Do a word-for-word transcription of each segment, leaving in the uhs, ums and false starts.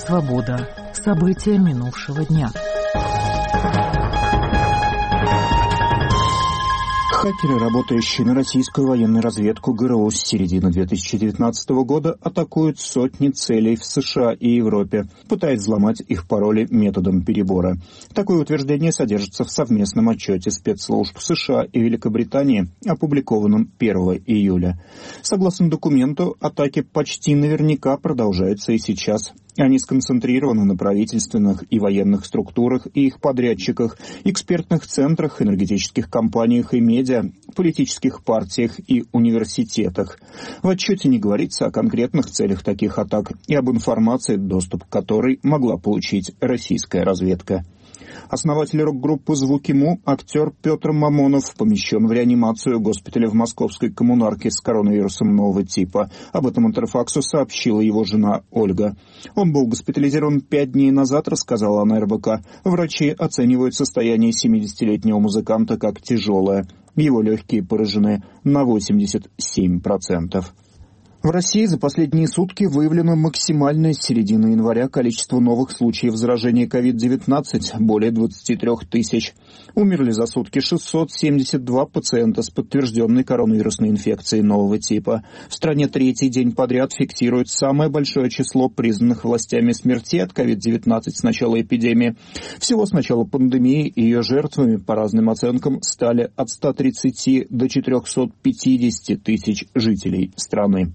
Свобода. События минувшего дня. Хакеры, работающие на российскую военную разведку ГРУ с середины две тысячи девятнадцатого года, атакуют сотни целей в США и Европе, пытаясь взломать их пароли методом перебора. Такое утверждение содержится в совместном отчете спецслужб США и Великобритании, опубликованном первого июля. Согласно документу, атаки почти наверняка продолжаются и сейчас. Они сконцентрированы на правительственных и военных структурах и их подрядчиках, экспертных центрах, энергетических компаниях и медиа, политических партиях и университетах. В отчете не говорится о конкретных целях таких атак и об информации, доступ к которой могла получить российская разведка. Основатель рок-группы «Звуки Му», актер Петр Мамонов, помещен в реанимацию госпиталя в московской коммунарке с коронавирусом нового типа. Об этом Интерфаксу сообщила его жена Ольга. Он был госпитализирован пять дней назад, рассказала она эр бэ ка. Врачи оценивают состояние семидесятилетнего музыканта как тяжелое. Его легкие поражены на восемьдесят семь процентов. В России за последние сутки выявлено максимальное с середины января количество новых случаев заражения ковид девятнадцать – более двадцати трёх тысяч. Умерли за сутки шестьсот семьдесят два пациента с подтвержденной коронавирусной инфекцией нового типа. В стране третий день подряд фиксирует самое большое число признанных властями смертей от ковид девятнадцать с начала эпидемии. Всего с начала пандемии ее жертвами, по разным оценкам, стали от ста тридцати до четырёхсот пятидесяти тысяч жителей страны.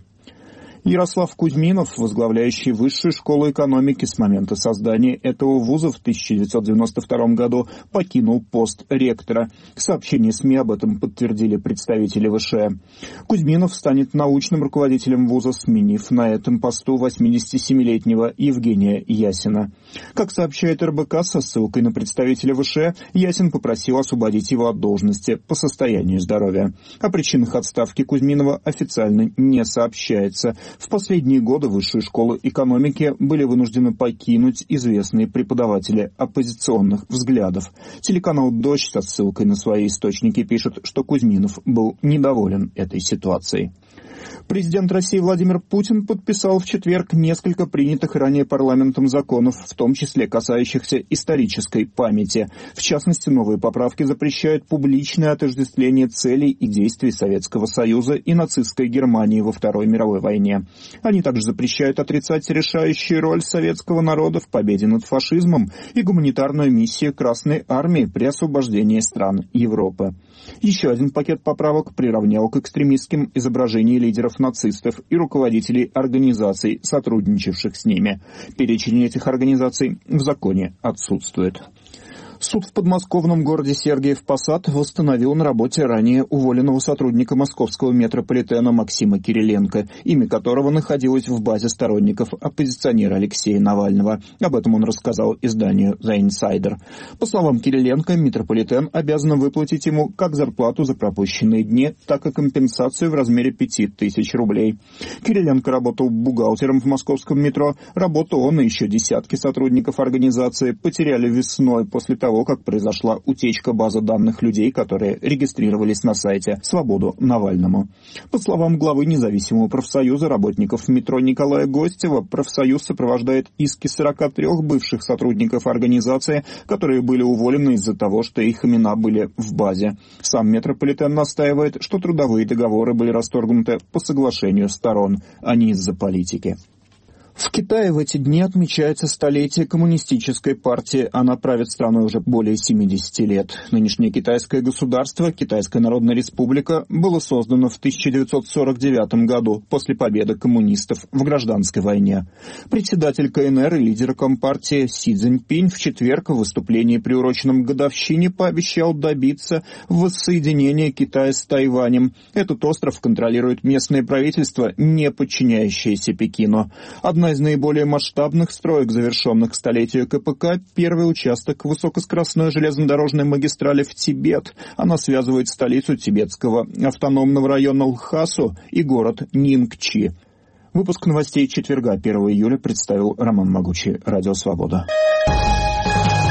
Ярослав Кузьминов, возглавляющий Высшую школу экономики с момента создания этого вуза в тысяча девятьсот девяносто втором году, покинул пост ректора. Сообщение СМИ об этом подтвердили представители ВШЭ. Кузьминов станет научным руководителем вуза, сменив на этом посту восьмидесятисемилетнего Евгения Ясина. Как сообщает эр бэ ка со ссылкой на представителя ВШЭ, Ясин попросил освободить его от должности по состоянию здоровья. О причинах отставки Кузьминова официально не сообщается. В последние годы Высшую школу экономики были вынуждены покинуть известные преподаватели оппозиционных взглядов. Телеканал «Дождь» со ссылкой на свои источники пишет, что Кузьминов был недоволен этой ситуацией. Президент России Владимир Путин подписал в четверг несколько принятых ранее парламентом законов, в том числе касающихся исторической памяти. В частности, новые поправки запрещают публичное отождествление целей и действий Советского Союза и нацистской Германии во Второй мировой войне. Они также запрещают отрицать решающую роль советского народа в победе над фашизмом и гуманитарную миссию Красной Армии при освобождении стран Европы. Еще один пакет поправок приравнял к экстремистским изображения лидеров нацистов и руководителей организаций, сотрудничавших с ними. Перечень этих организаций в законе отсутствует. Суд в подмосковном городе Сергиев Посад восстановил на работе ранее уволенного сотрудника московского метрополитена Максима Кириленко, имя которого находилось в базе сторонников оппозиционера Алексея Навального. Об этом он рассказал изданию The Insider. По словам Кириленко, метрополитен обязан выплатить ему как зарплату за пропущенные дни, так и компенсацию в размере пяти тысяч рублей. Кириленко работал бухгалтером в московском метро. Работу он и еще десятки сотрудников организации потеряли весной после того, как произошла утечка базы данных людей, которые регистрировались на сайте «Свободу Навальному». По словам главы независимого профсоюза работников метро Николая Гостева, профсоюз сопровождает иски сорока трёх бывших сотрудников организации, которые были уволены из-за того, что их имена были в базе. Сам метрополитен настаивает, что трудовые договоры были расторгнуты по соглашению сторон, а не из-за политики. В Китае в эти дни отмечается столетие коммунистической партии. Она правит страной уже более семидесяти лет. Нынешнее китайское государство, Китайская Народная Республика, было создано в тысяча девятьсот сорок девятом году после победы коммунистов в гражданской войне. Председатель ка эн эр и лидер компартии Си Цзиньпинь в четверг в выступлении, приуроченном к годовщине, пообещал добиться воссоединения Китая с Тайванем. Этот остров контролирует местное правительство, не подчиняющееся Пекину. Одна из наиболее масштабных строек, завершенных к столетию ка пэ ка, первый участок высокоскоростной железнодорожной магистрали в Тибет. Она связывает столицу тибетского автономного района Лхасу и город Нингчи. Выпуск новостей четверга, первого июля, представил Роман Могучий, Радио Свобода.